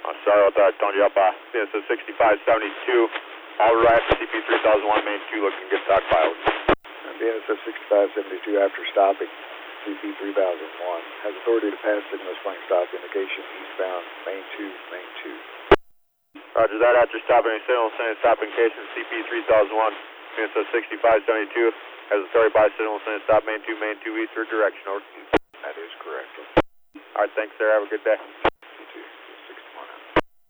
Sorry about that, Tony. Up, BNSF 6572. All right, CP 3001, main 2, looking to get stockpiled. BNSF 6572 after stopping CP 3001 has authority to pass signals flying stop indication eastbound main 2, main 2. Roger that, after stopping a signal, sending stop indication CP 3001, BNSF 6572 has authority by signal, sending stop main 2, eastward direction. Over. That is correct. All right, thanks, sir. Have a good day.